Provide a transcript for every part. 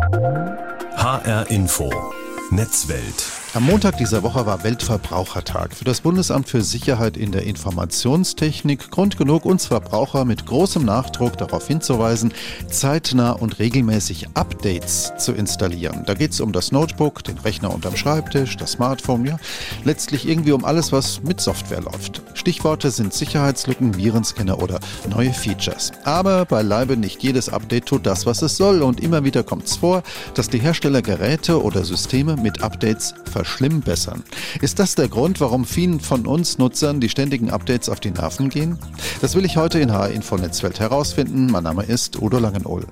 HR Info Netzwelt. Am Montag dieser Woche war Weltverbrauchertag. Für das Bundesamt für Sicherheit in der Informationstechnik Grund genug, uns Verbraucher mit großem Nachdruck darauf hinzuweisen, zeitnah und regelmäßig Updates zu installieren. Da geht es um das Notebook, den Rechner unterm Schreibtisch, das Smartphone, ja, letztlich irgendwie um alles, was mit Software läuft. Stichworte sind Sicherheitslücken, Virenscanner oder neue Features. Aber beileibe nicht jedes Update tut das, was es soll, und immer wieder kommt es vor, dass die Hersteller Geräte oder Systeme mit Updates verschlimmbessern. Ist das der Grund, warum vielen von uns Nutzern die ständigen Updates auf die Nerven gehen? Das will ich heute in HR Info Netzwelt herausfinden. Mein Name ist Udo Langenohl.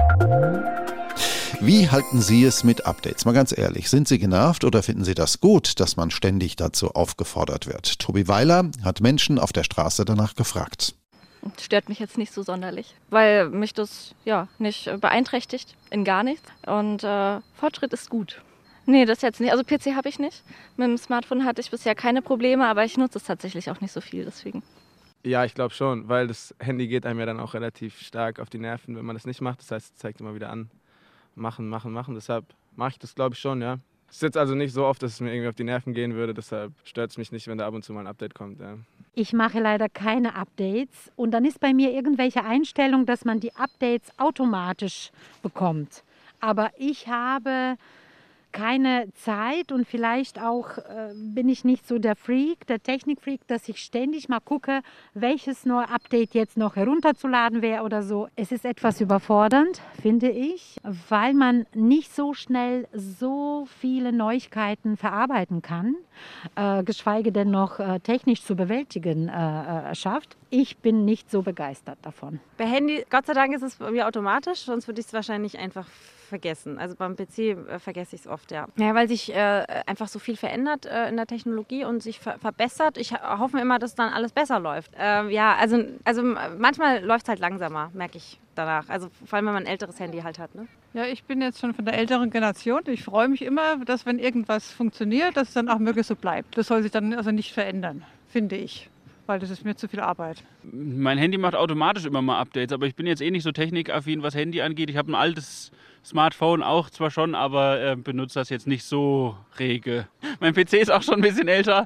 Wie halten Sie es mit Updates? Mal ganz ehrlich, sind Sie genervt oder finden Sie das gut, dass man ständig dazu aufgefordert wird? Tobi Weiler hat Menschen auf der Straße danach gefragt. Stört mich jetzt nicht so sonderlich, weil mich das nicht beeinträchtigt, in gar nichts. Und Fortschritt ist gut. Nee, das jetzt nicht. Also PC habe ich nicht. Mit dem Smartphone hatte ich bisher keine Probleme, aber ich nutze es tatsächlich auch nicht so viel, deswegen. Ja, ich glaube schon, weil das Handy geht einem ja dann auch relativ stark auf die Nerven, wenn man das nicht macht. Das heißt, es zeigt immer wieder an, machen. Deshalb mache ich das, glaube ich, schon, ja. Es ist jetzt also nicht so oft, dass es mir irgendwie auf die Nerven gehen würde, deshalb stört es mich nicht, wenn da ab und zu mal ein Update kommt, ja. Ich mache leider keine Updates und dann ist bei mir irgendwelche Einstellung, dass man die Updates automatisch bekommt. Aber ich habe keine Zeit und vielleicht auch bin ich nicht so der Technikfreak, dass ich ständig mal gucke, welches neue Update jetzt noch herunterzuladen wäre oder so. Es ist etwas überfordernd, finde ich, weil man nicht so schnell so viele Neuigkeiten verarbeiten kann, geschweige denn noch technisch zu bewältigen schafft. Ich bin nicht so begeistert davon. Bei Handy, Gott sei Dank, ist es bei mir automatisch, sonst würde ich es wahrscheinlich einfach vergessen. Also beim PC vergesse ich es oft, ja. Ja, weil sich einfach so viel verändert in der Technologie und sich verbessert. Ich hoffe immer, dass dann alles besser läuft. Also manchmal läuft es halt langsamer, merke ich danach. Also vor allem, wenn man ein älteres Handy halt hat, ne? Ja, ich bin jetzt schon von der älteren Generation. Ich freue mich immer, dass wenn irgendwas funktioniert, dass es dann auch möglichst so bleibt. Das soll sich dann also nicht verändern, finde ich. Weil das ist mir zu viel Arbeit. Mein Handy macht automatisch immer mal Updates, aber ich bin jetzt nicht so technikaffin, was Handy angeht. Ich habe ein altes Smartphone auch zwar schon, aber benutze das jetzt nicht so rege. Mein PC ist auch schon ein bisschen älter.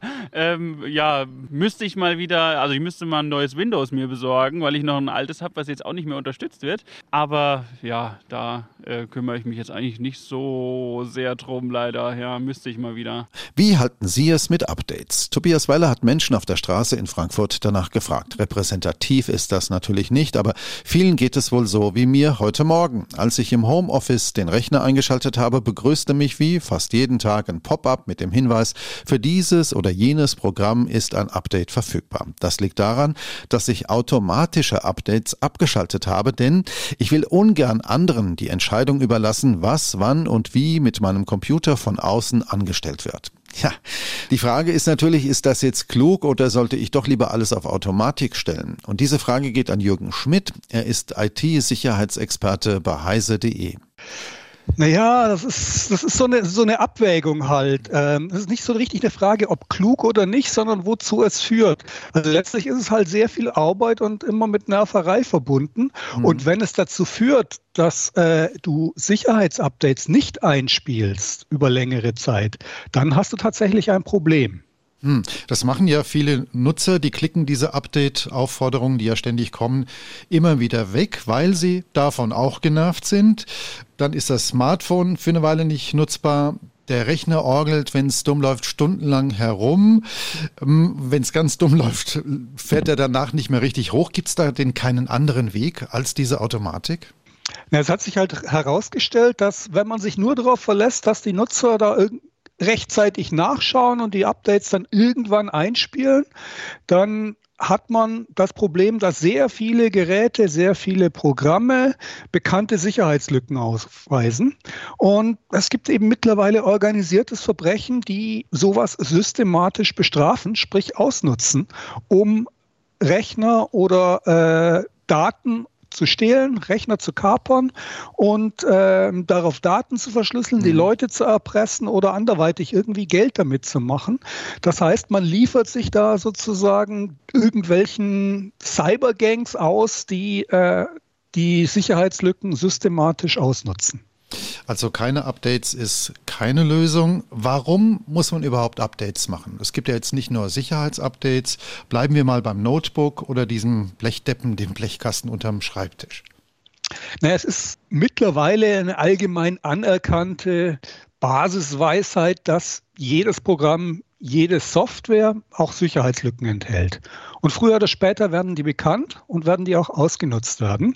Müsste ich mal ein neues Windows mir besorgen, weil ich noch ein altes habe, was jetzt auch nicht mehr unterstützt wird. Aber ja, da kümmere ich mich jetzt eigentlich nicht so sehr drum, leider. Ja, müsste ich mal wieder. Wie halten Sie es mit Updates? Tobias Weiler hat Menschen auf der Straße in Frankfurt danach gefragt. Repräsentativ ist das natürlich nicht, aber vielen geht es wohl so wie mir heute Morgen. Als ich im Homeoffice den Rechner eingeschaltet habe, begrüßte mich wie fast jeden Tag ein Pop-up mit dem Hinweis, für dieses oder jenes Programm ist ein Update verfügbar. Das liegt daran, dass ich automatische Updates abgeschaltet habe, denn ich will ungern anderen die Entscheidung überlassen, was, wann und wie mit meinem Computer von außen angestellt wird. Ja, die Frage ist natürlich, ist das jetzt klug oder sollte ich doch lieber alles auf Automatik stellen? Und diese Frage geht an Jürgen Schmidt. Er ist IT-Sicherheitsexperte bei heise.de. Naja, das ist so eine Abwägung halt. Das ist nicht so richtig eine Frage, ob klug oder nicht, sondern wozu es führt. Also letztlich ist es halt sehr viel Arbeit und immer mit Nerverei verbunden. Und wenn es dazu führt, dass du Sicherheitsupdates nicht einspielst über längere Zeit, dann hast du tatsächlich ein Problem. Das machen ja viele Nutzer, die klicken diese Update-Aufforderungen, die ja ständig kommen, immer wieder weg, weil sie davon auch genervt sind. Dann ist das Smartphone für eine Weile nicht nutzbar. Der Rechner orgelt, wenn es dumm läuft, stundenlang herum. Wenn es ganz dumm läuft, fährt er danach nicht mehr richtig hoch. Gibt es da denn keinen anderen Weg als diese Automatik? Es hat sich halt herausgestellt, dass wenn man sich nur darauf verlässt, dass die Nutzer da rechtzeitig nachschauen und die Updates dann irgendwann einspielen, dann hat man das Problem, dass sehr viele Geräte, sehr viele Programme bekannte Sicherheitslücken aufweisen. Und es gibt eben mittlerweile organisiertes Verbrechen, die sowas systematisch bestrafen, sprich ausnutzen, um Rechner oder Daten zu stehlen, Rechner zu kapern und darauf Daten zu verschlüsseln, die Leute zu erpressen oder anderweitig irgendwie Geld damit zu machen. Das heißt, man liefert sich da sozusagen irgendwelchen Cybergangs aus, die die Sicherheitslücken systematisch ausnutzen. Also keine Updates ist keine Lösung. Warum muss man überhaupt Updates machen? Es gibt ja jetzt nicht nur Sicherheitsupdates. Bleiben wir mal beim Notebook oder diesem Blechdeppen, dem Blechkasten unterm Schreibtisch. Naja, es ist mittlerweile eine allgemein anerkannte Basisweisheit, dass jedes Programm, jede Software auch Sicherheitslücken enthält. Und früher oder später werden die bekannt und werden die auch ausgenutzt werden.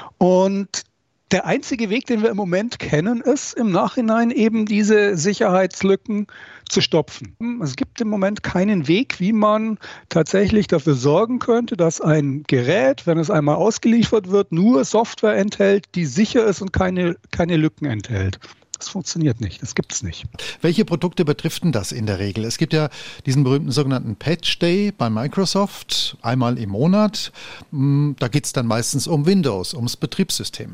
Und der einzige Weg, den wir im Moment kennen, ist im Nachhinein eben diese Sicherheitslücken zu stopfen. Es gibt im Moment keinen Weg, wie man tatsächlich dafür sorgen könnte, dass ein Gerät, wenn es einmal ausgeliefert wird, nur Software enthält, die sicher ist und keine Lücken enthält. Das funktioniert nicht, das gibt es nicht. Welche Produkte betrifft denn das in der Regel? Es gibt ja diesen berühmten sogenannten Patch Day bei Microsoft, einmal im Monat. Da geht es dann meistens um Windows, ums Betriebssystem.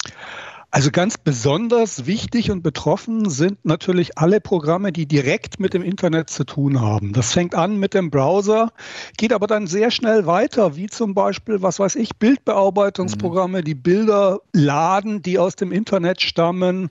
Also ganz besonders wichtig und betroffen sind natürlich alle Programme, die direkt mit dem Internet zu tun haben. Das fängt an mit dem Browser, geht aber dann sehr schnell weiter, wie zum Beispiel, Bildbearbeitungsprogramme, die Bilder laden, die aus dem Internet stammen,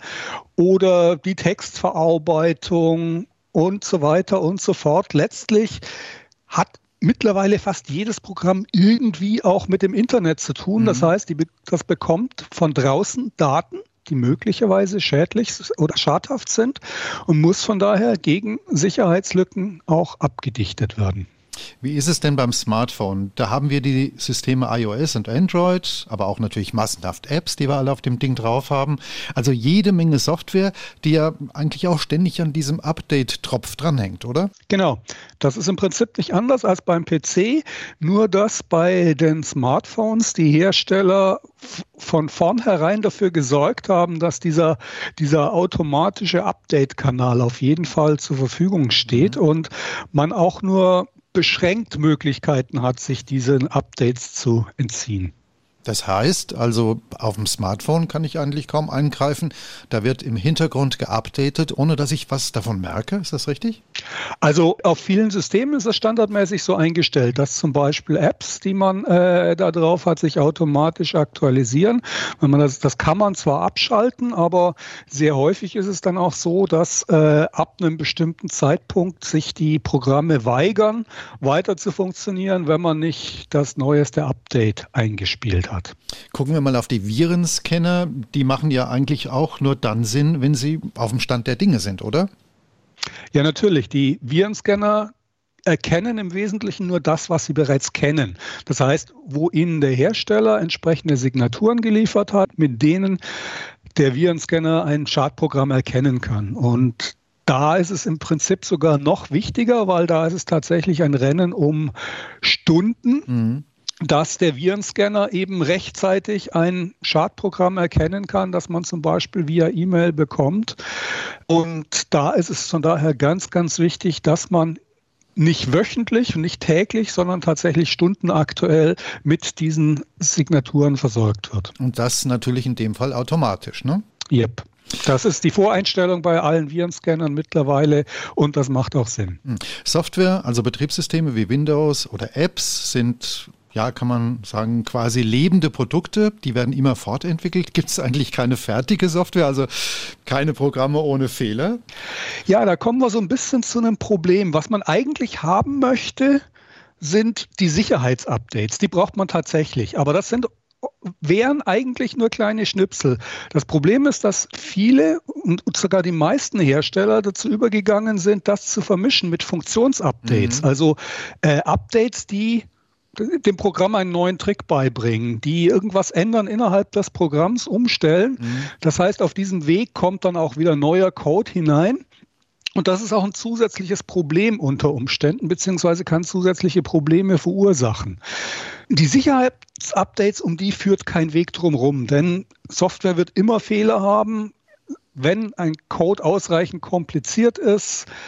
oder die Textverarbeitung und so weiter und so fort. Letztlich hat mittlerweile fast jedes Programm irgendwie auch mit dem Internet zu tun. Das heißt, das bekommt von draußen Daten, die möglicherweise schädlich oder schadhaft sind, und muss von daher gegen Sicherheitslücken auch abgedichtet werden. Wie ist es denn beim Smartphone? Da haben wir die Systeme iOS und Android, aber auch natürlich massenhaft Apps, die wir alle auf dem Ding drauf haben. Also jede Menge Software, die ja eigentlich auch ständig an diesem Update-Tropf dranhängt, oder? Genau. Das ist im Prinzip nicht anders als beim PC, nur dass bei den Smartphones die Hersteller von vornherein dafür gesorgt haben, dass dieser automatische Update-Kanal auf jeden Fall zur Verfügung steht und man auch nur beschränkt Möglichkeiten hat, sich diesen Updates zu entziehen. Das heißt, also auf dem Smartphone kann ich eigentlich kaum eingreifen. Da wird im Hintergrund geupdatet, ohne dass ich was davon merke. Ist das richtig? Also auf vielen Systemen ist es standardmäßig so eingestellt, dass zum Beispiel Apps, die man da drauf hat, sich automatisch aktualisieren. Wenn man das kann man zwar abschalten, aber sehr häufig ist es dann auch so, dass ab einem bestimmten Zeitpunkt sich die Programme weigern, weiter zu funktionieren, wenn man nicht das neueste Update eingespielt hat. Gucken wir mal auf die Virenscanner. Die machen ja eigentlich auch nur dann Sinn, wenn sie auf dem Stand der Dinge sind, oder? Ja, natürlich. Die Virenscanner erkennen im Wesentlichen nur das, was sie bereits kennen. Das heißt, wo ihnen der Hersteller entsprechende Signaturen geliefert hat, mit denen der Virenscanner ein Schadprogramm erkennen kann. Und da ist es im Prinzip sogar noch wichtiger, weil da ist es tatsächlich ein Rennen um Stunden, dass der Virenscanner eben rechtzeitig ein Schadprogramm erkennen kann, das man zum Beispiel via E-Mail bekommt. Und da ist es von daher ganz, ganz wichtig, dass man nicht wöchentlich und nicht täglich, sondern tatsächlich stundenaktuell mit diesen Signaturen versorgt wird. Und das natürlich in dem Fall automatisch, ne? Yep. Das ist die Voreinstellung bei allen Virenscannern mittlerweile und das macht auch Sinn. Software, also Betriebssysteme wie Windows oder Apps sind, ja, kann man sagen, quasi lebende Produkte, die werden immer fortentwickelt. Gibt es eigentlich keine fertige Software, also keine Programme ohne Fehler? Ja, da kommen wir so ein bisschen zu einem Problem. Was man eigentlich haben möchte, sind die Sicherheitsupdates. Die braucht man tatsächlich, aber wären eigentlich nur kleine Schnipsel. Das Problem ist, dass viele und sogar die meisten Hersteller dazu übergegangen sind, das zu vermischen mit Funktionsupdates. Also Updates, die dem Programm einen neuen Trick beibringen, die irgendwas ändern innerhalb des Programms, umstellen. Das heißt, auf diesem Weg kommt dann auch wieder neuer Code hinein. Und das ist auch ein zusätzliches Problem unter Umständen, beziehungsweise kann zusätzliche Probleme verursachen. Die Sicherheitsupdates, um die führt kein Weg drumherum, denn Software wird immer Fehler haben. Wenn ein Code ausreichend kompliziert ist,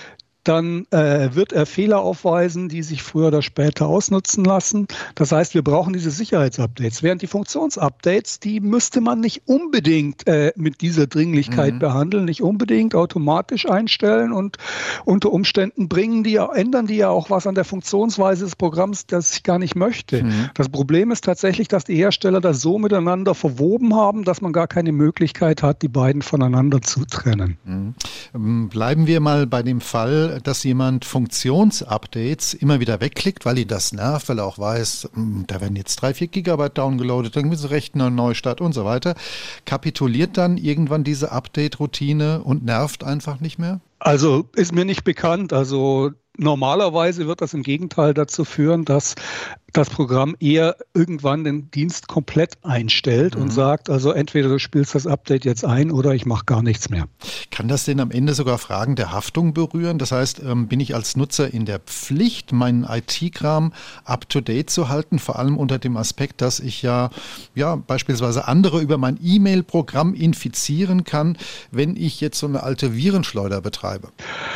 dann wird er Fehler aufweisen, die sich früher oder später ausnutzen lassen. Das heißt, wir brauchen diese Sicherheitsupdates. Während die Funktionsupdates, die müsste man nicht unbedingt mit dieser Dringlichkeit behandeln, nicht unbedingt automatisch einstellen und unter Umständen ändern die ja auch was an der Funktionsweise des Programms, das ich gar nicht möchte. Das Problem ist tatsächlich, dass die Hersteller das so miteinander verwoben haben, dass man gar keine Möglichkeit hat, die beiden voneinander zu trennen. Bleiben wir mal bei dem Fall, dass jemand Funktionsupdates immer wieder wegklickt, weil ihn das nervt, weil er auch weiß, da werden jetzt 3-4 Gigabyte downgeloadet, dann müssen Rechner Neustart und so weiter. Kapituliert dann irgendwann diese Update-Routine und nervt einfach nicht mehr? Also ist mir nicht bekannt. Also normalerweise wird das im Gegenteil dazu führen, dass das Programm eher irgendwann den Dienst komplett einstellt und sagt, also entweder du spielst das Update jetzt ein oder ich mache gar nichts mehr. Kann das denn am Ende sogar Fragen der Haftung berühren? Das heißt, bin ich als Nutzer in der Pflicht, meinen IT-Kram up-to-date zu halten, vor allem unter dem Aspekt, dass ich ja beispielsweise andere über mein E-Mail-Programm infizieren kann, wenn ich jetzt so eine alte Virenschleuder betreibe?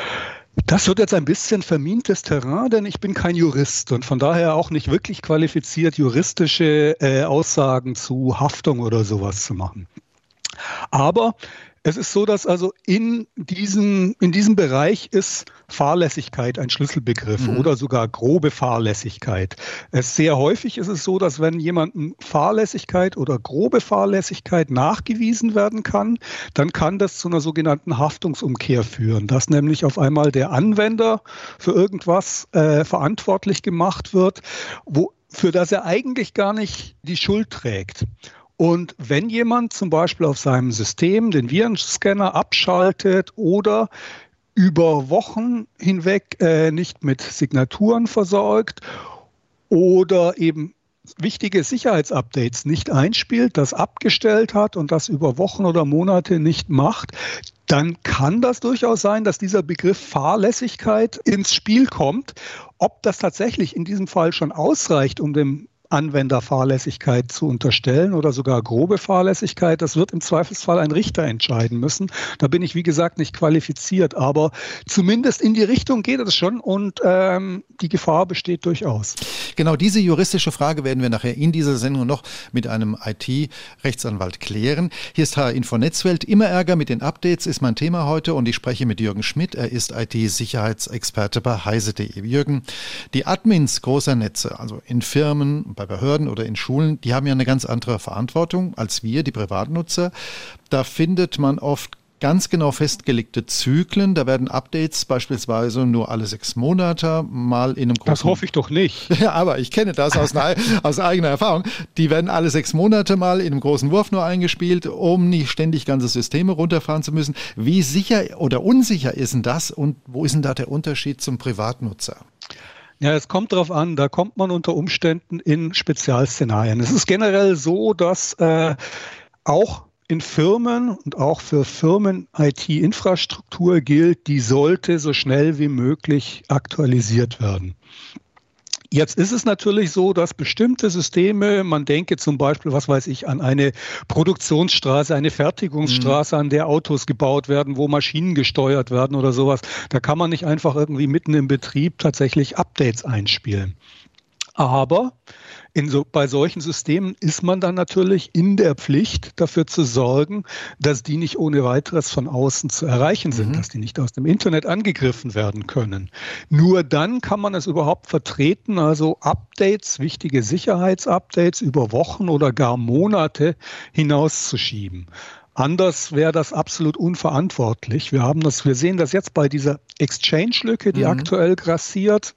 Das wird jetzt ein bisschen vermintes Terrain, denn ich bin kein Jurist und von daher auch nicht wirklich qualifiziert, juristische Aussagen zu Haftung oder sowas zu machen. Aber es ist so, dass also in diesem Bereich ist Fahrlässigkeit ein Schlüsselbegriff oder sogar grobe Fahrlässigkeit. Sehr häufig ist es so, dass wenn jemandem Fahrlässigkeit oder grobe Fahrlässigkeit nachgewiesen werden kann, dann kann das zu einer sogenannten Haftungsumkehr führen, dass nämlich auf einmal der Anwender für irgendwas verantwortlich gemacht wird, für das er eigentlich gar nicht die Schuld trägt. Und wenn jemand zum Beispiel auf seinem System den Virenscanner abschaltet oder über Wochen hinweg nicht mit Signaturen versorgt oder eben wichtige Sicherheitsupdates nicht einspielt, das abgestellt hat und das über Wochen oder Monate nicht macht, dann kann das durchaus sein, dass dieser Begriff Fahrlässigkeit ins Spiel kommt. Ob das tatsächlich in diesem Fall schon ausreicht, um dem Anwender Fahrlässigkeit zu unterstellen oder sogar grobe Fahrlässigkeit, das wird im Zweifelsfall ein Richter entscheiden müssen. Da bin ich, wie gesagt, nicht qualifiziert, aber zumindest in die Richtung geht es schon und die Gefahr besteht durchaus. Genau diese juristische Frage werden wir nachher in dieser Sendung noch mit einem IT-Rechtsanwalt klären. Hier ist HR Info Netzwelt. Immer Ärger mit den Updates ist mein Thema heute und ich spreche mit Jürgen Schmidt. Er ist IT-Sicherheitsexperte bei heise.de. Jürgen, die Admins großer Netze, also in Firmen, bei Behörden oder in Schulen, die haben ja eine ganz andere Verantwortung als wir, die Privatnutzer. Da findet man oft ganz genau festgelegte Zyklen. Da werden Updates beispielsweise nur alle 6 Monate mal in einem großen... Das hoffe ich doch nicht. Ja, aber ich kenne das aus eigener Erfahrung. Die werden alle 6 Monate mal in einem großen Wurf nur eingespielt, um nicht ständig ganze Systeme runterfahren zu müssen. Wie sicher oder unsicher ist denn das und wo ist denn da der Unterschied zum Privatnutzer? Ja, es kommt darauf an, da kommt man unter Umständen in Spezialszenarien. Es ist generell so, dass auch in Firmen und auch für Firmen IT-Infrastruktur gilt, die sollte so schnell wie möglich aktualisiert werden. Jetzt ist es natürlich so, dass bestimmte Systeme, man denke zum Beispiel, was weiß ich, an eine Produktionsstraße, eine Fertigungsstraße, an der Autos gebaut werden, wo Maschinen gesteuert werden oder sowas, da kann man nicht einfach irgendwie mitten im Betrieb tatsächlich Updates einspielen. Aber bei solchen Systemen ist man dann natürlich in der Pflicht, dafür zu sorgen, dass die nicht ohne weiteres von außen zu erreichen sind, dass die nicht aus dem Internet angegriffen werden können. Nur dann kann man es überhaupt vertreten, also Updates, wichtige Sicherheitsupdates über Wochen oder gar Monate hinauszuschieben. Anders wäre das absolut unverantwortlich. Wir sehen das jetzt bei dieser Exchange-Lücke, die aktuell grassiert.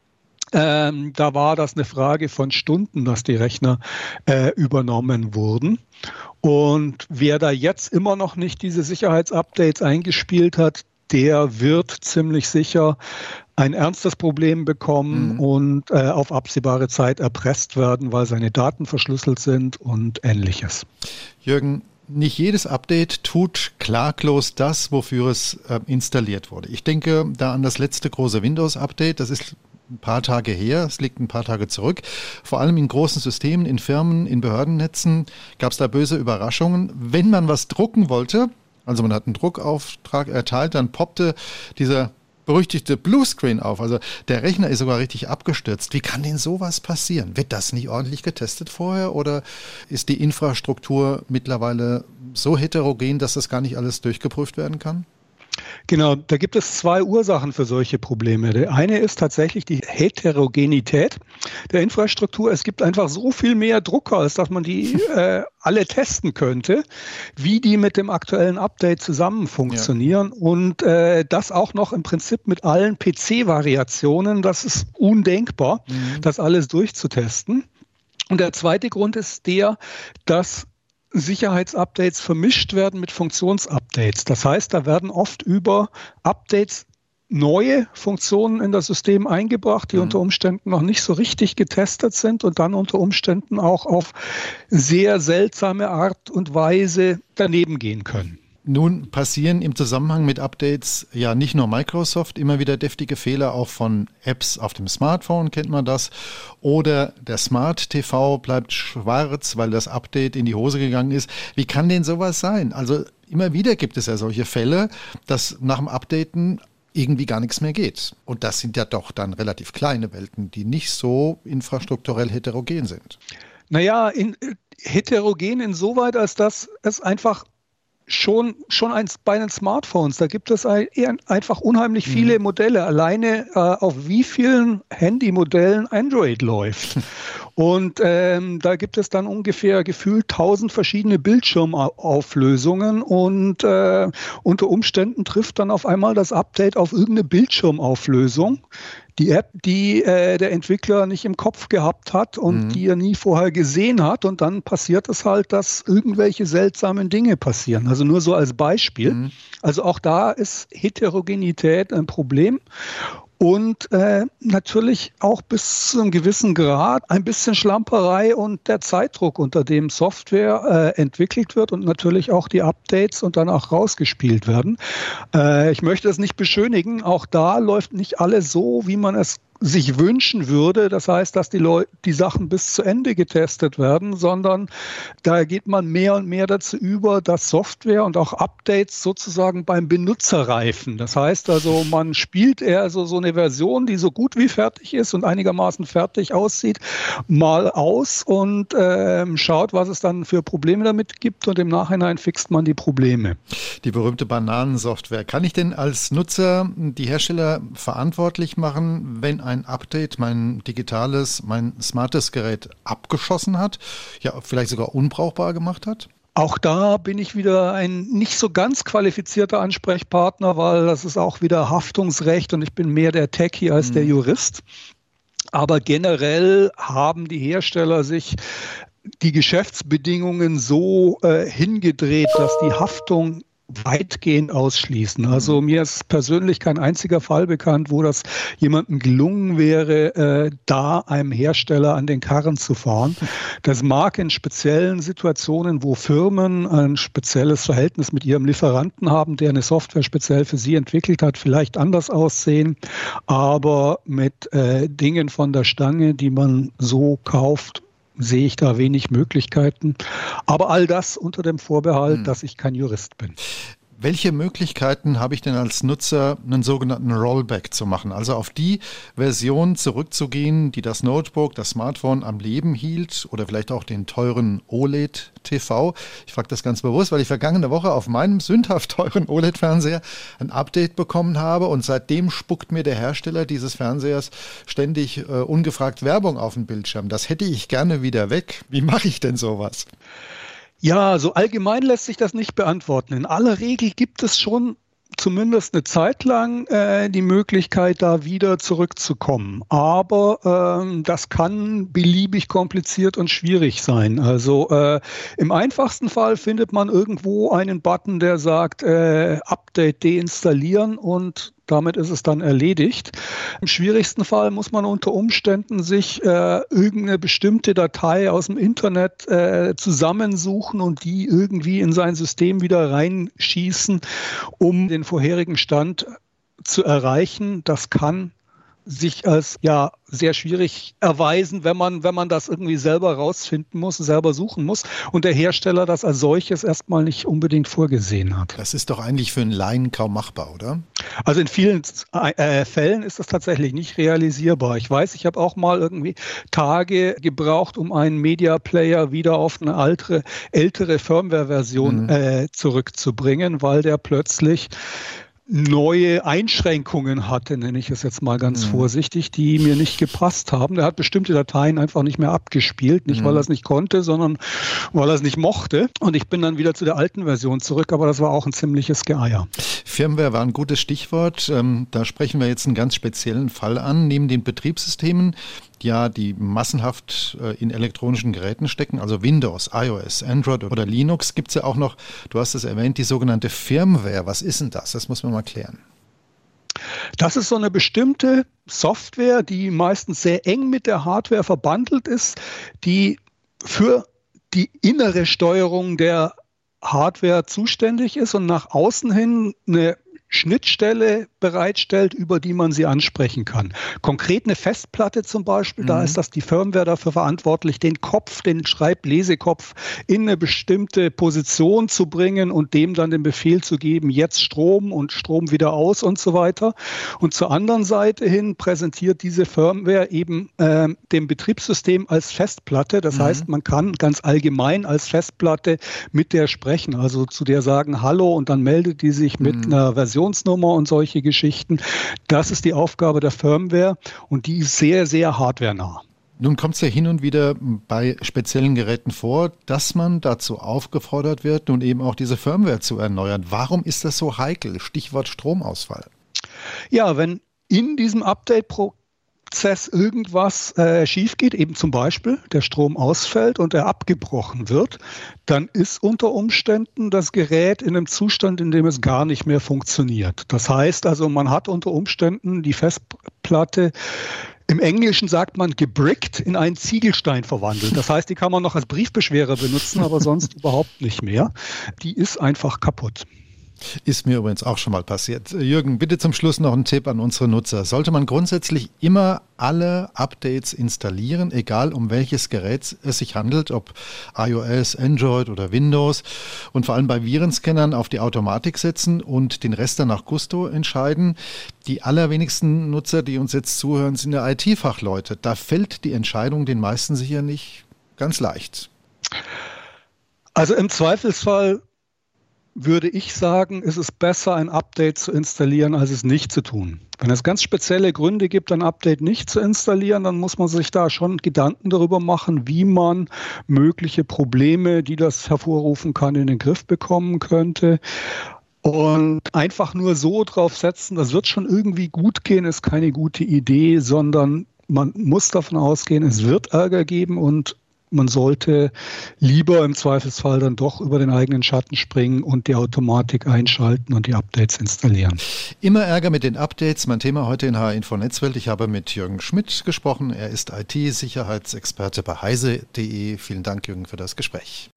Da war das eine Frage von Stunden, dass die Rechner übernommen wurden. Und wer da jetzt immer noch nicht diese Sicherheitsupdates eingespielt hat, der wird ziemlich sicher ein ernstes Problem bekommen und auf absehbare Zeit erpresst werden, weil seine Daten verschlüsselt sind und Ähnliches. Jürgen, nicht jedes Update tut klaglos das, wofür es installiert wurde. Ich denke da an das letzte große Windows-Update, das ist ein paar Tage her, es liegt ein paar Tage zurück. Vor allem in großen Systemen, in Firmen, in Behördennetzen gab es da böse Überraschungen. Wenn man was drucken wollte, also man hat einen Druckauftrag erteilt, dann poppte dieser berüchtigte Bluescreen auf. Also der Rechner ist sogar richtig abgestürzt. Wie kann denn sowas passieren? Wird das nicht ordentlich getestet vorher oder ist die Infrastruktur mittlerweile so heterogen, dass das gar nicht alles durchgeprüft werden kann? Genau, da gibt es zwei Ursachen für solche Probleme. Der eine ist tatsächlich die Heterogenität der Infrastruktur. Es gibt einfach so viel mehr Drucker, als dass man die alle testen könnte, wie die mit dem aktuellen Update zusammen funktionieren. Ja. Und das auch noch im Prinzip mit allen PC-Variationen. Das ist undenkbar, das alles durchzutesten. Und der zweite Grund ist der, dass Sicherheitsupdates vermischt werden mit Funktionsupdates. Das heißt, da werden oft über Updates neue Funktionen in das System eingebracht, die unter Umständen noch nicht so richtig getestet sind und dann unter Umständen auch auf sehr seltsame Art und Weise daneben gehen können. Nun passieren im Zusammenhang mit Updates ja nicht nur Microsoft immer wieder deftige Fehler, auch von Apps auf dem Smartphone kennt man das. Oder der Smart TV bleibt schwarz, weil das Update in die Hose gegangen ist. Wie kann denn sowas sein? Also immer wieder gibt es ja solche Fälle, dass nach dem Updaten irgendwie gar nichts mehr geht. Und das sind ja doch dann relativ kleine Welten, die nicht so infrastrukturell heterogen sind. Naja, heterogen insoweit, als dass es einfach schon bei den Smartphones, da gibt es einfach unheimlich viele Modelle, alleine auf wie vielen Handymodellen Android läuft. Und da gibt es dann ungefähr gefühlt 1000 verschiedene Bildschirmauflösungen und unter Umständen trifft dann auf einmal das Update auf irgendeine Bildschirmauflösung. Die App, die der Entwickler nicht im Kopf gehabt hat und die er nie vorher gesehen hat. Und dann passiert es halt, dass irgendwelche seltsamen Dinge passieren. Also nur so als Beispiel. Also auch da ist Heterogenität ein Problem. Und natürlich auch bis zu einem gewissen Grad ein bisschen Schlamperei und der Zeitdruck, unter dem Software entwickelt wird und natürlich auch die Updates und dann auch rausgespielt werden. Ich möchte es nicht beschönigen, auch da läuft nicht alles so, wie man es sich wünschen würde. Das heißt, dass die Sachen bis zu Ende getestet werden, sondern da geht man mehr und mehr dazu über, dass Software und auch Updates sozusagen beim Benutzer reifen. Das heißt also, man spielt eher so eine Version, die so gut wie fertig ist und einigermaßen fertig aussieht, mal aus und schaut, was es dann für Probleme damit gibt und im Nachhinein fixt man die Probleme. Die berühmte Bananensoftware. Kann ich denn als Nutzer die Hersteller verantwortlich machen, wenn ein Update mein smartes Gerät abgeschossen hat, ja vielleicht sogar unbrauchbar gemacht hat? Auch da bin ich wieder ein nicht so ganz qualifizierter Ansprechpartner, weil das ist auch wieder Haftungsrecht und ich bin mehr der Techie als der Jurist. Aber generell haben die Hersteller sich die Geschäftsbedingungen so hingedreht, dass die Haftung weitgehend ausschließen. Also mir ist persönlich kein einziger Fall bekannt, wo das jemandem gelungen wäre, da einem Hersteller an den Karren zu fahren. Das mag in speziellen Situationen, wo Firmen ein spezielles Verhältnis mit ihrem Lieferanten haben, der eine Software speziell für sie entwickelt hat, vielleicht anders aussehen. Aber mit Dingen von der Stange, die man so kauft, sehe ich da wenig Möglichkeiten. Aber all das unter dem Vorbehalt, dass ich kein Jurist bin. Welche Möglichkeiten habe ich denn als Nutzer, einen sogenannten Rollback zu machen? Also auf die Version zurückzugehen, die das Notebook, das Smartphone am Leben hielt oder vielleicht auch den teuren OLED-TV. Ich frage das ganz bewusst, weil ich vergangene Woche auf meinem sündhaft teuren OLED-Fernseher ein Update bekommen habe und seitdem spuckt mir der Hersteller dieses Fernsehers ständig ungefragt Werbung auf den Bildschirm. Das hätte ich gerne wieder weg. Wie mache ich denn sowas? Ja, so allgemein lässt sich das nicht beantworten. In aller Regel gibt es schon zumindest eine Zeit lang die Möglichkeit, da wieder zurückzukommen. Aber das kann beliebig kompliziert und schwierig sein. Also im einfachsten Fall findet man irgendwo einen Button, der sagt, Update deinstallieren und damit ist es dann erledigt. Im schwierigsten Fall muss man unter Umständen sich irgendeine bestimmte Datei aus dem Internet zusammensuchen und die irgendwie in sein System wieder reinschießen, um den vorherigen Stand zu erreichen. Das kann sich als sehr schwierig erweisen, wenn man das irgendwie selber rausfinden muss, selber suchen muss und der Hersteller das als solches erstmal nicht unbedingt vorgesehen hat. Das ist doch eigentlich für einen Laien kaum machbar, oder? Also in vielen Fällen ist das tatsächlich nicht realisierbar. Ich weiß, ich habe auch mal irgendwie Tage gebraucht, um einen Media Player wieder auf eine ältere Firmware-Version zurückzubringen, weil der plötzlich neue Einschränkungen hatte, nenne ich es jetzt mal ganz vorsichtig, die mir nicht gepasst haben. Der hat bestimmte Dateien einfach nicht mehr abgespielt, nicht weil er es nicht konnte, sondern weil er es nicht mochte. Und ich bin dann wieder zu der alten Version zurück, aber das war auch ein ziemliches Geeier. Firmware war ein gutes Stichwort. Da sprechen wir jetzt einen ganz speziellen Fall an. Neben den Betriebssystemen, die massenhaft in elektronischen Geräten stecken, also Windows, iOS, Android oder Linux, gibt es ja auch noch, du hast es erwähnt, die sogenannte Firmware. Was ist denn das? Das muss man mal klären. Das ist so eine bestimmte Software, die meistens sehr eng mit der Hardware verbandelt ist, die für die innere Steuerung der Hardware zuständig ist und nach außen hin eine Schnittstelle bereitstellt, über die man sie ansprechen kann. Konkret eine Festplatte zum Beispiel, da ist das die Firmware dafür verantwortlich, den Schreib-Lesekopf in eine bestimmte Position zu bringen und dem dann den Befehl zu geben, jetzt Strom und Strom wieder aus und so weiter. Und zur anderen Seite hin präsentiert diese Firmware eben dem Betriebssystem als Festplatte. Das heißt, man kann ganz allgemein als Festplatte mit der sprechen, also zu der sagen Hallo und dann meldet die sich mit einer Versionsnummer und solche Geschichten. Das ist die Aufgabe der Firmware und die ist sehr, sehr hardwarenah. Nun kommt es ja hin und wieder bei speziellen Geräten vor, dass man dazu aufgefordert wird, nun eben auch diese Firmware zu erneuern. Warum ist das so heikel? Stichwort Stromausfall. Ja, wenn in diesem Update-Prozess irgendwas schief geht, eben zum Beispiel der Strom ausfällt und er abgebrochen wird, dann ist unter Umständen das Gerät in einem Zustand, in dem es gar nicht mehr funktioniert. Das heißt also, man hat unter Umständen die Festplatte, im Englischen sagt man gebrickt, in einen Ziegelstein verwandelt. Das heißt, die kann man noch als Briefbeschwerer benutzen, aber sonst überhaupt nicht mehr. Die ist einfach kaputt. Ist mir übrigens auch schon mal passiert. Jürgen, bitte zum Schluss noch ein Tipp an unsere Nutzer. Sollte man grundsätzlich immer alle Updates installieren, egal um welches Gerät es sich handelt, ob iOS, Android oder Windows, und vor allem bei Virenscannern auf die Automatik setzen und den Rest dann nach Gusto entscheiden? Die allerwenigsten Nutzer, die uns jetzt zuhören, sind ja IT-Fachleute. Da fällt die Entscheidung den meisten sicher nicht ganz leicht. Also im Zweifelsfall würde ich sagen, ist es besser, ein Update zu installieren, als es nicht zu tun. Wenn es ganz spezielle Gründe gibt, ein Update nicht zu installieren, dann muss man sich da schon Gedanken darüber machen, wie man mögliche Probleme, die das hervorrufen kann, in den Griff bekommen könnte. Und einfach nur so drauf setzen, das wird schon irgendwie gut gehen, ist keine gute Idee, sondern man muss davon ausgehen, es wird Ärger geben und man sollte lieber im Zweifelsfall dann doch über den eigenen Schatten springen und die Automatik einschalten und die Updates installieren. Immer Ärger mit den Updates. Mein Thema heute in HR Info Netzwelt. Ich habe mit Jürgen Schmidt gesprochen. Er ist IT-Sicherheitsexperte bei heise.de. Vielen Dank, Jürgen, für das Gespräch.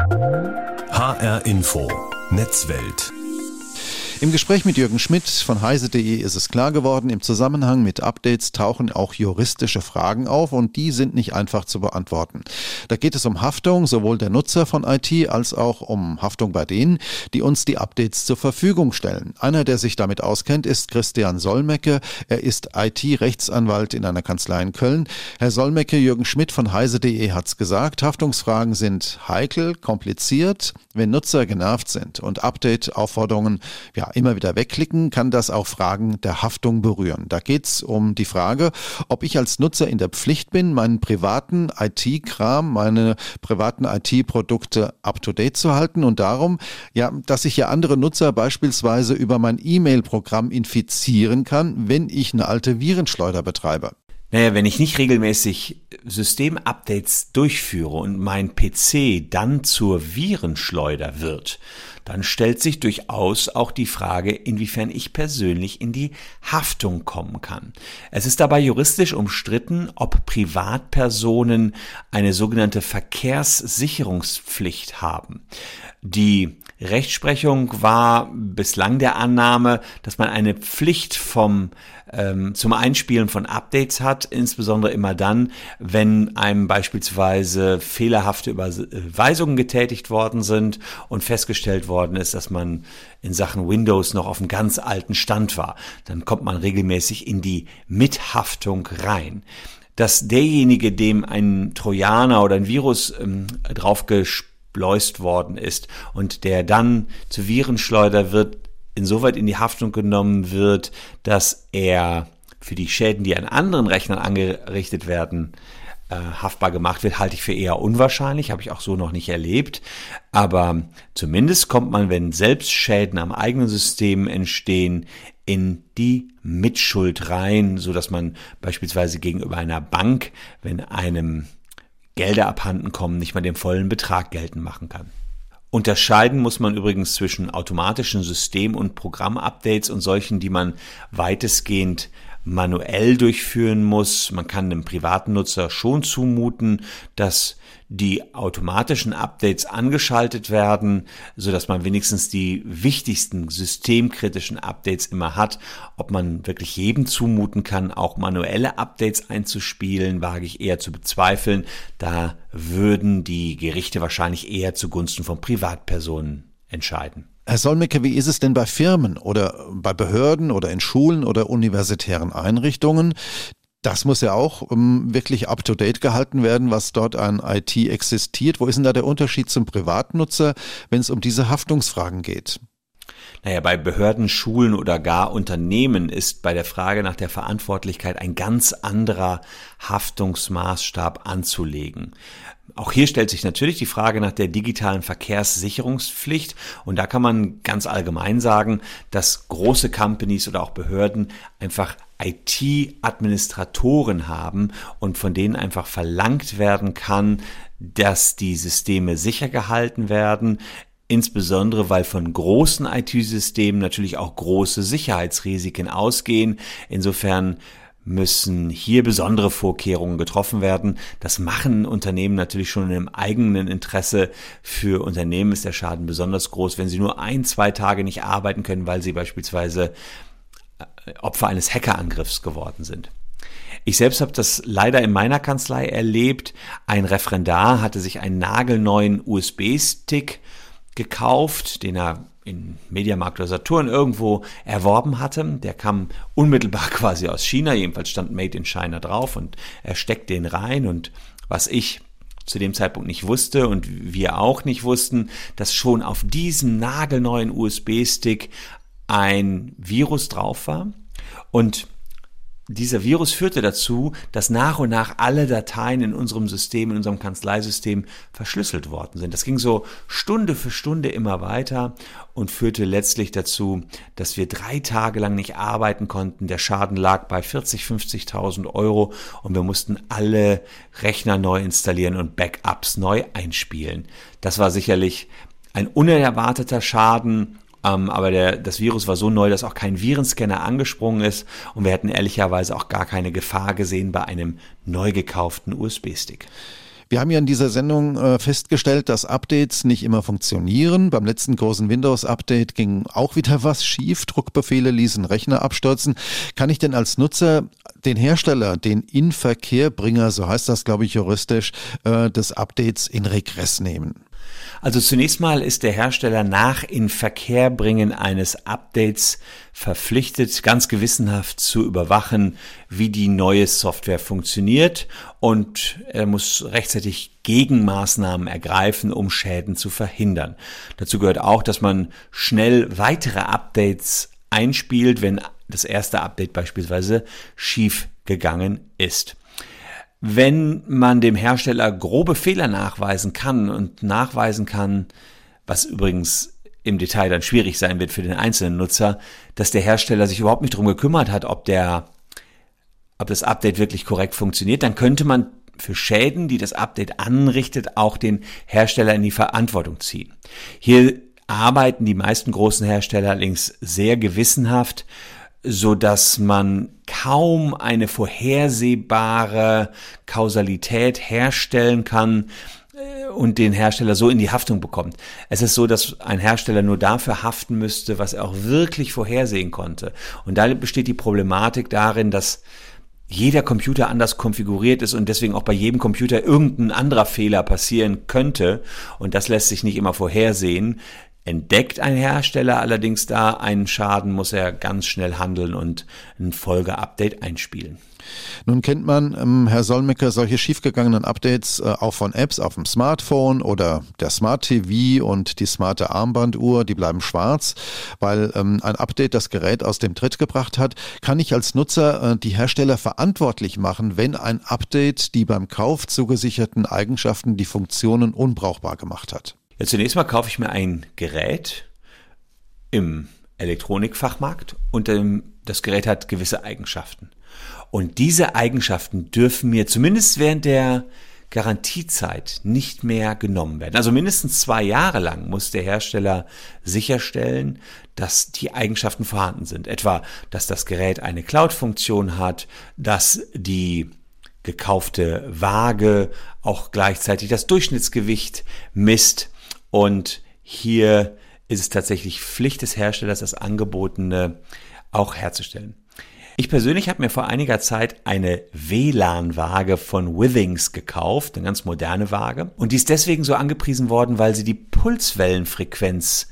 HR Info Netzwelt. Im Gespräch mit Jürgen Schmidt von heise.de ist es klar geworden, im Zusammenhang mit Updates tauchen auch juristische Fragen auf und die sind nicht einfach zu beantworten. Da geht es um Haftung sowohl der Nutzer von IT als auch um Haftung bei denen, die uns die Updates zur Verfügung stellen. Einer, der sich damit auskennt, ist Christian Solmecke. Er ist IT-Rechtsanwalt in einer Kanzlei in Köln. Herr Solmecke, Jürgen Schmidt von heise.de hat's gesagt, Haftungsfragen sind heikel, kompliziert. Wenn Nutzer genervt sind und Update-Aufforderungen immer wieder wegklicken, kann das auch Fragen der Haftung berühren. Da geht es um die Frage, ob ich als Nutzer in der Pflicht bin, meinen privaten IT-Kram, meine privaten IT-Produkte up-to-date zu halten und darum, dass ich andere Nutzer beispielsweise über mein E-Mail-Programm infizieren kann, wenn ich eine alte Virenschleuder betreibe. Naja, wenn ich nicht regelmäßig Systemupdates durchführe und mein PC dann zur Virenschleuder wird, dann stellt sich durchaus auch die Frage, inwiefern ich persönlich in die Haftung kommen kann. Es ist dabei juristisch umstritten, ob Privatpersonen eine sogenannte Verkehrssicherungspflicht haben. Die Rechtsprechung war bislang der Annahme, dass man eine Pflicht zum Einspielen von Updates hat, insbesondere immer dann, wenn einem beispielsweise fehlerhafte Überweisungen getätigt worden sind und festgestellt worden ist, dass man in Sachen Windows noch auf einem ganz alten Stand war. Dann kommt man regelmäßig in die Mithaftung rein. Dass derjenige, dem ein Trojaner oder ein Virus draufgespleust worden ist und der dann zu Virenschleuder wird, insoweit in die Haftung genommen wird, dass er für die Schäden, die an anderen Rechnern angerichtet werden, haftbar gemacht wird, halte ich für eher unwahrscheinlich, habe ich auch so noch nicht erlebt. Aber zumindest kommt man, wenn selbst Schäden am eigenen System entstehen, in die Mitschuld rein, sodass man beispielsweise gegenüber einer Bank, wenn einem Gelder abhanden kommen, nicht mal den vollen Betrag geltend machen kann. Unterscheiden muss man übrigens zwischen automatischen System- und Programmupdates und solchen, die man weitestgehend manuell durchführen muss. Man kann dem privaten Nutzer schon zumuten, dass die automatischen Updates angeschaltet werden, sodass man wenigstens die wichtigsten systemkritischen Updates immer hat. Ob man wirklich jedem zumuten kann, auch manuelle Updates einzuspielen, wage ich eher zu bezweifeln. Da würden die Gerichte wahrscheinlich eher zugunsten von Privatpersonen entscheiden. Herr Solmecke, wie ist es denn bei Firmen oder bei Behörden oder in Schulen oder universitären Einrichtungen? Das muss ja auch wirklich up-to-date gehalten werden, was dort an IT existiert. Wo ist denn da der Unterschied zum Privatnutzer, wenn es um diese Haftungsfragen geht? Naja, bei Behörden, Schulen oder gar Unternehmen ist bei der Frage nach der Verantwortlichkeit ein ganz anderer Haftungsmaßstab anzulegen. Auch hier stellt sich natürlich die Frage nach der digitalen Verkehrssicherungspflicht und da kann man ganz allgemein sagen, dass große Companies oder auch Behörden einfach IT-Administratoren haben und von denen einfach verlangt werden kann, dass die Systeme sicher gehalten werden, insbesondere weil von großen IT-Systemen natürlich auch große Sicherheitsrisiken ausgehen. Insofern müssen hier besondere Vorkehrungen getroffen werden. Das machen Unternehmen natürlich schon im eigenen Interesse. Für Unternehmen ist der Schaden besonders groß, wenn sie nur 1-2 Tage nicht arbeiten können, weil sie beispielsweise Opfer eines Hackerangriffs geworden sind. Ich selbst habe das leider in meiner Kanzlei erlebt. Ein Referendar hatte sich einen nagelneuen USB-Stick gekauft, den er in Mediamarkt oder Saturn irgendwo erworben hatte. Der kam unmittelbar quasi aus China, jedenfalls stand Made in China drauf und er steckt den rein und was ich zu dem Zeitpunkt nicht wusste und wir auch nicht wussten, dass schon auf diesem nagelneuen USB-Stick ein Virus drauf war und dieser Virus führte dazu, dass nach und nach alle Dateien in unserem System, in unserem Kanzleisystem verschlüsselt worden sind. Das ging so Stunde für Stunde immer weiter und führte letztlich dazu, dass wir 3 Tage lang nicht arbeiten konnten. Der Schaden lag bei 40.000, 50.000 Euro und wir mussten alle Rechner neu installieren und Backups neu einspielen. Das war sicherlich ein unerwarteter Schaden, aber das Virus war so neu, dass auch kein Virenscanner angesprungen ist und wir hätten ehrlicherweise auch gar keine Gefahr gesehen bei einem neu gekauften USB-Stick. Wir haben ja in dieser Sendung festgestellt, dass Updates nicht immer funktionieren. Beim letzten großen Windows-Update ging auch wieder was schief. Druckbefehle ließen Rechner abstürzen. Kann ich denn als Nutzer den Hersteller, den Inverkehrbringer, so heißt das, glaube ich, juristisch, des Updates in Regress nehmen? Also zunächst mal ist der Hersteller nach Inverkehrbringen eines Updates verpflichtet, ganz gewissenhaft zu überwachen, wie die neue Software funktioniert und er muss rechtzeitig Gegenmaßnahmen ergreifen, um Schäden zu verhindern. Dazu gehört auch, dass man schnell weitere Updates einspielt, wenn das erste Update beispielsweise schief gegangen ist. Wenn man dem Hersteller grobe Fehler nachweisen kann, was übrigens im Detail dann schwierig sein wird für den einzelnen Nutzer, dass der Hersteller sich überhaupt nicht darum gekümmert hat, ob das Update wirklich korrekt funktioniert, dann könnte man für Schäden, die das Update anrichtet, auch den Hersteller in die Verantwortung ziehen. Hier arbeiten die meisten großen Hersteller allerdings sehr gewissenhaft, so dass man kaum eine vorhersehbare Kausalität herstellen kann und den Hersteller so in die Haftung bekommt. Es ist so, dass ein Hersteller nur dafür haften müsste, was er auch wirklich vorhersehen konnte. Und da besteht die Problematik darin, dass jeder Computer anders konfiguriert ist und deswegen auch bei jedem Computer irgendein anderer Fehler passieren könnte. Und das lässt sich nicht immer vorhersehen. Entdeckt ein Hersteller allerdings da einen Schaden, muss er ganz schnell handeln und ein Folge-Update einspielen. Nun kennt man, Herr Solmecke, solche schiefgegangenen Updates auch von Apps auf dem Smartphone oder der Smart TV und die smarte Armbanduhr, die bleiben schwarz, weil ein Update das Gerät aus dem Tritt gebracht hat. Kann ich als Nutzer die Hersteller verantwortlich machen, wenn ein Update die beim Kauf zugesicherten Eigenschaften die Funktionen unbrauchbar gemacht hat? Ja, zunächst mal kaufe ich mir ein Gerät im Elektronikfachmarkt und das Gerät hat gewisse Eigenschaften. Und diese Eigenschaften dürfen mir zumindest während der Garantiezeit nicht mehr genommen werden. Also mindestens 2 Jahre lang muss der Hersteller sicherstellen, dass die Eigenschaften vorhanden sind. Etwa, dass das Gerät eine Cloud-Funktion hat, dass die gekaufte Waage auch gleichzeitig das Durchschnittsgewicht misst. Und hier ist es tatsächlich Pflicht des Herstellers, das Angebotene auch herzustellen. Ich persönlich habe mir vor einiger Zeit eine WLAN-Waage von Withings gekauft, eine ganz moderne Waage. Und die ist deswegen so angepriesen worden, weil sie die Pulswellenfrequenz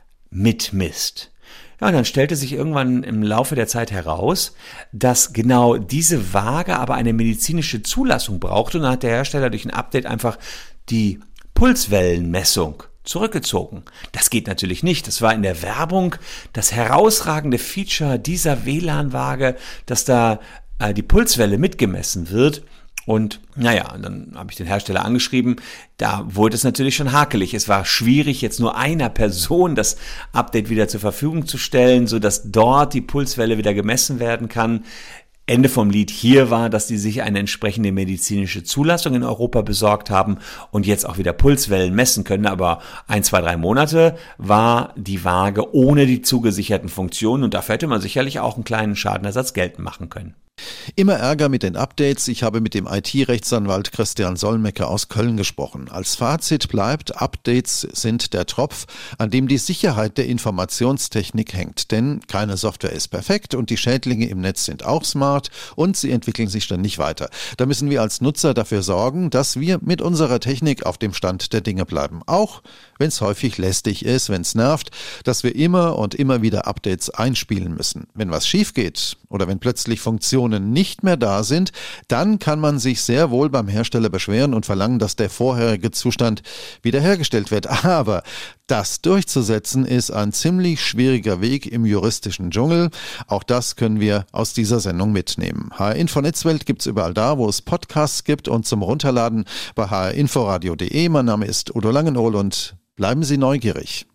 mitmisst. Ja, und dann stellte sich irgendwann im Laufe der Zeit heraus, dass genau diese Waage aber eine medizinische Zulassung braucht. Und dann hat der Hersteller durch ein Update einfach die Pulswellenmessung zurückgezogen. Das geht natürlich nicht. Das war in der Werbung das herausragende Feature dieser WLAN-Waage, dass da die Pulswelle mitgemessen wird. Und naja, dann habe ich den Hersteller angeschrieben. Da wurde es natürlich schon hakelig. Es war schwierig, jetzt nur einer Person das Update wieder zur Verfügung zu stellen, sodass dort die Pulswelle wieder gemessen werden kann. Ende vom Lied hier war, dass die sich eine entsprechende medizinische Zulassung in Europa besorgt haben und jetzt auch wieder Pulswellen messen können. Aber 1, 2, 3 Monate war die Waage ohne die zugesicherten Funktionen und dafür hätte man sicherlich auch einen kleinen Schadenersatz geltend machen können. Immer Ärger mit den Updates. Ich habe mit dem IT-Rechtsanwalt Christian Solmecke aus Köln gesprochen. Als Fazit bleibt, Updates sind der Tropf, an dem die Sicherheit der Informationstechnik hängt. Denn keine Software ist perfekt und die Schädlinge im Netz sind auch smart und sie entwickeln sich ständig weiter. Da müssen wir als Nutzer dafür sorgen, dass wir mit unserer Technik auf dem Stand der Dinge bleiben. Auch wenn es häufig lästig ist, wenn es nervt, dass wir immer und immer wieder Updates einspielen müssen. Wenn was schief geht oder wenn plötzlich Funktionen nicht mehr da sind, dann kann man sich sehr wohl beim Hersteller beschweren und verlangen, dass der vorherige Zustand wiederhergestellt wird. Aber das durchzusetzen ist ein ziemlich schwieriger Weg im juristischen Dschungel. Auch das können wir aus dieser Sendung mitnehmen. HR Info Netzwelt gibt's überall da, wo es Podcasts gibt und zum Runterladen bei hrinforadio.de. Mein Name ist Udo Langenohl und bleiben Sie neugierig.